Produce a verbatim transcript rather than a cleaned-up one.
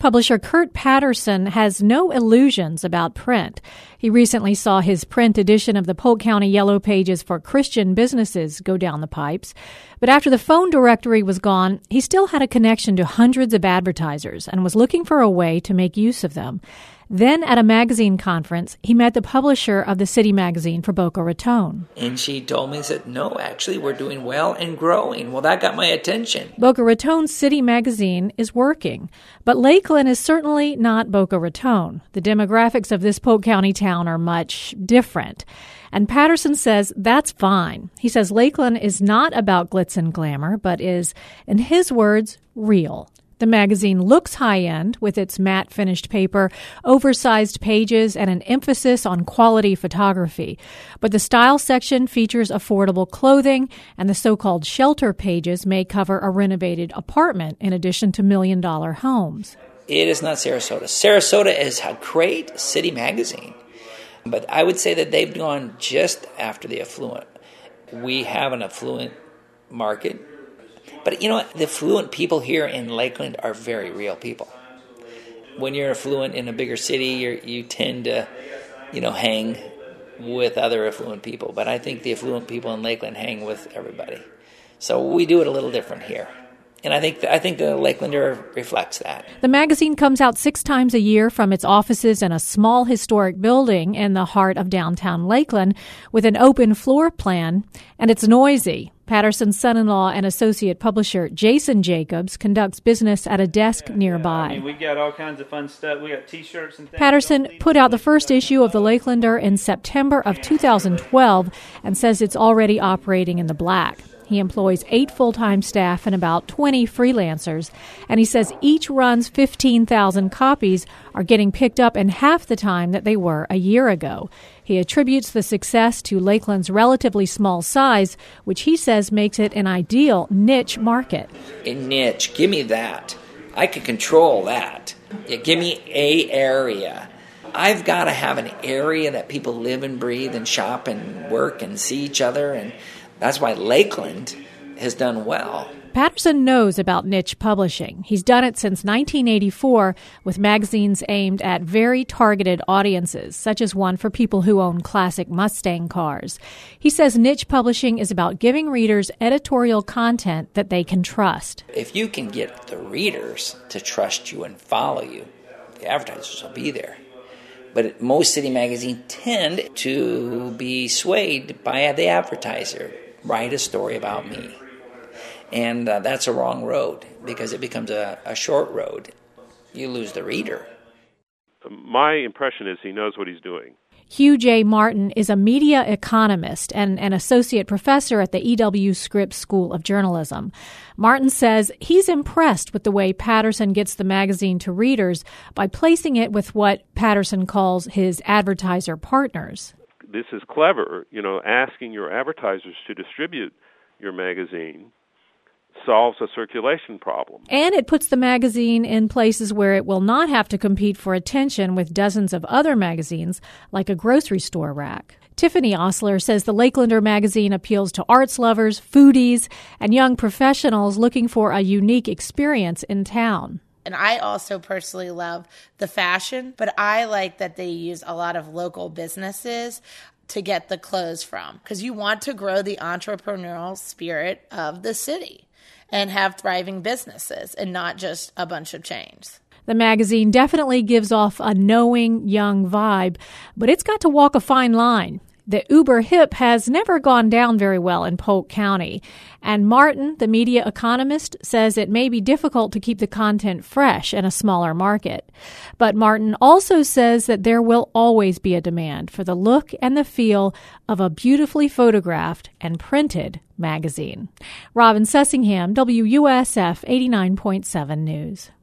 Publisher Kurt Patterson has no illusions about print. He recently saw his print edition of the Polk County Yellow Pages for Christian businesses go down the pipes. But after the phone directory was gone, he still had a connection to hundreds of advertisers and was looking for a way to make use of them. Then at a magazine conference, he met the publisher of the city magazine for Boca Raton. And she told me, said, no, actually, we're doing well and growing. Well, that got my attention. Boca Raton's city magazine is working. But Lakeland is certainly not Boca Raton. The demographics of this Polk County town are much different. And Patterson says that's fine. He says Lakeland is not about glitz and glamour, but is, in his words, real. The magazine looks high-end with its matte-finished paper, oversized pages, and an emphasis on quality photography. But the style section features affordable clothing, and the so-called shelter pages may cover a renovated apartment in addition to million-dollar homes. It is not Sarasota. Sarasota is a great city magazine, but I would say that they've gone just after the affluent. We have an affluent market. But you know what? The affluent people here in Lakeland are very real people. When you're affluent in a bigger city, you're, you tend to, you know, hang with other affluent people. But I think the affluent people in Lakeland hang with everybody. So we do it a little different here. And I think I think the Lakelander reflects that. The magazine comes out six times a year from its offices in a small historic building in the heart of downtown Lakeland with an open floor plan, and it's noisy. Patterson's son-in-law and associate publisher Jason Jacobs conducts business at a desk yeah, nearby. Yeah. I mean, we got all kinds of fun stuff. We got T-shirts and things. Patterson put out the first issue of the Lakelander in September of two thousand twelve and says it's already operating in the black. He employs eight full-time staff and about twenty freelancers, and he says each run's fifteen thousand copies are getting picked up in half the time that they were a year ago. He attributes the success to Lakeland's relatively small size, which he says makes it an ideal niche market. A niche, give me that. I can control that. Yeah, give me a area. I've got to have an area that people live and breathe and shop and work and see each other, and that's why Lakeland has done well. Patterson knows about niche publishing. He's done it since nineteen eighty-four with magazines aimed at very targeted audiences, such as one for people who own classic Mustang cars. He says niche publishing is about giving readers editorial content that they can trust. If you can get the readers to trust you and follow you, the advertisers will be there. But most city magazines tend to be swayed by the advertiser. Write a story about me. And uh, that's a wrong road because it becomes a, a short road. You lose the reader. My impression is he knows what he's doing. Hugh J. Martin is a media economist and an associate professor at the E W Scripps School of Journalism. Martin says he's impressed with the way Patterson gets the magazine to readers by placing it with what Patterson calls his advertiser partners. This is clever, you know, asking your advertisers to distribute your magazine solves a circulation problem. And it puts the magazine in places where it will not have to compete for attention with dozens of other magazines, like a grocery store rack. Tiffany Osler says the Lakelander magazine appeals to arts lovers, foodies, and young professionals looking for a unique experience in town. And I also personally love the fashion, but I like that they use a lot of local businesses to get the clothes from, because you want to grow the entrepreneurial spirit of the city and have thriving businesses and not just a bunch of chains. The magazine definitely gives off a knowing, young vibe, but it's got to walk a fine line. The uber hip has never gone down very well in Polk County. And Martin, the media economist, says it may be difficult to keep the content fresh in a smaller market. But Martin also says that there will always be a demand for the look and the feel of a beautifully photographed and printed magazine. Robin Sussingham, W U S F eighty-nine point seven News.